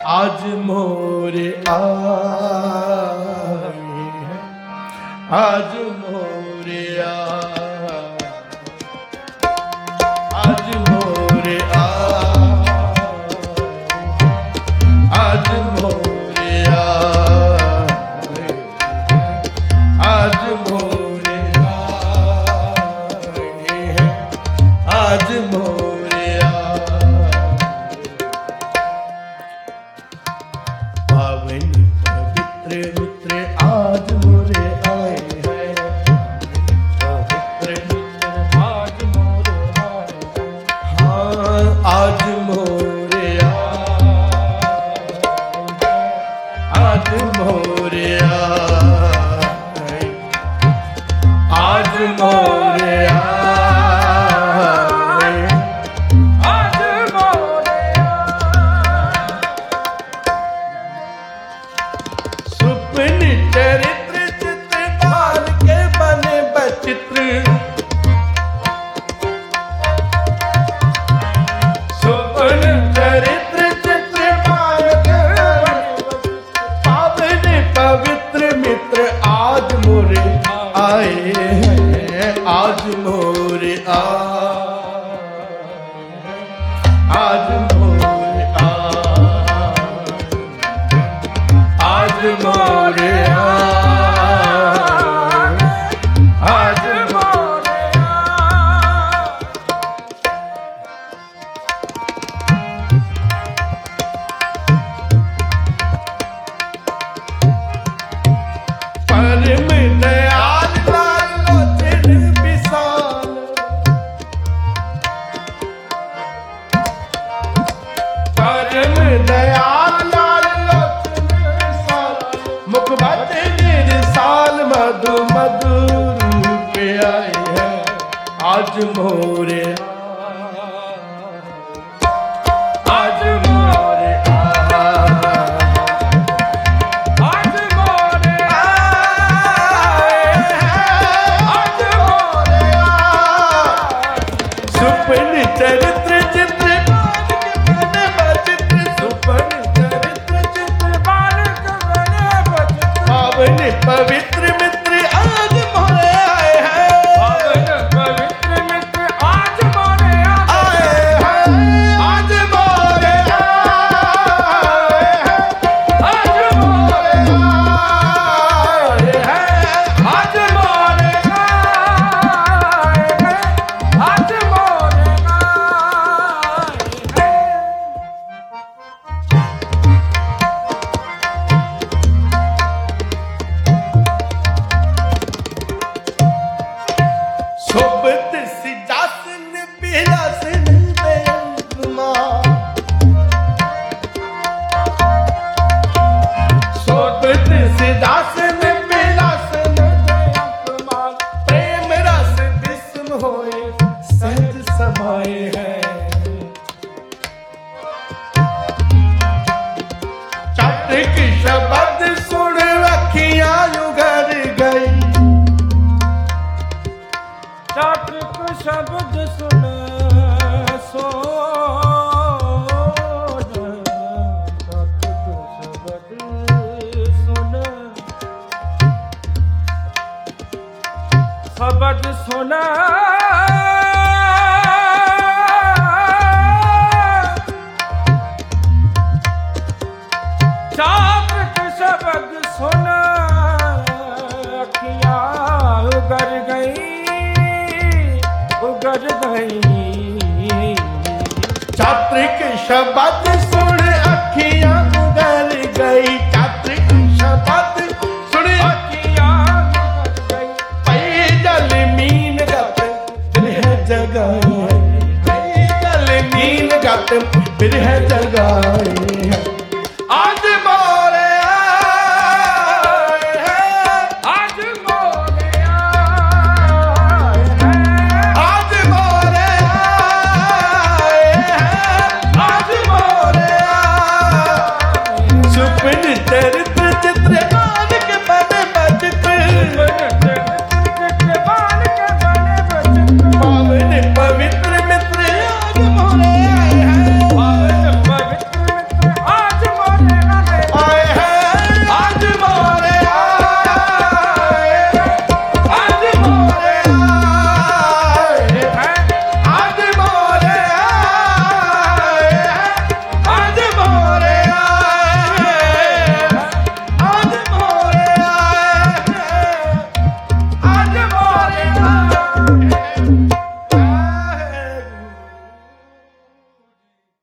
आज मोरे आए हैं, आज मोरे आज मोरे आज मोरे आज मोरे आज मोरे पावन पवित्र मित्र आज मोरे आए हैं, पवित्र मित्र आज मोरे आए हैं। हाँ आज मोरे आज मोरे आज मोरे चरित्र चित्र बाल के बने बचित्र, सुपन चरित्र चित्र बाल के पावन पवित्र मित्र आज मोरे आए हैं, आज मोरे आज मोरे आज मोरे दयाल लाल लोचन मुखबत निरसाल मधु मधुर पे आए हैं, आज मोरे आज मोरे आज मोरे आज मोरे सुपन चरित्र चित्र पवित्र मित्र आज मोरे आए हैं, पावन पवित्र मित्र आज मोरे आए हैं, आज मोरे आए हैं, आज मोरे आए हैं, आज मोरे आए हैं, आज मोरे आए हैं। सोबत सिजासन बिलासन बेअंतमा, सोबत सिजासन बिलासन बेअंतमा, प्रेम रस विस्म होए सहज समाए हैं, चातक शब्द सुन अखियां उघड़ गई, चातक शब्द सुन सो चातक शब्द सुन शब्द सुन चातक शब्द सुन अखियां उघड़ गई, उगड़ गई, चातक शब्द सुन